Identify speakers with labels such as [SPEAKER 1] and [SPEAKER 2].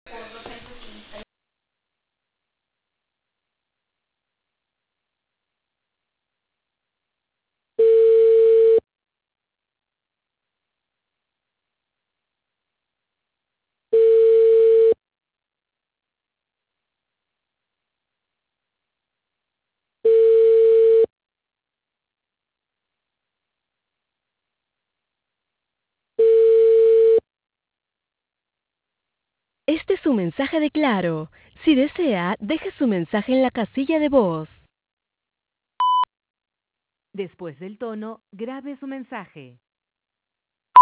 [SPEAKER 1] Este es su mensaje de Claro. Si desea, deje su mensaje en la casilla de voz. Después del tono, grabe su mensaje.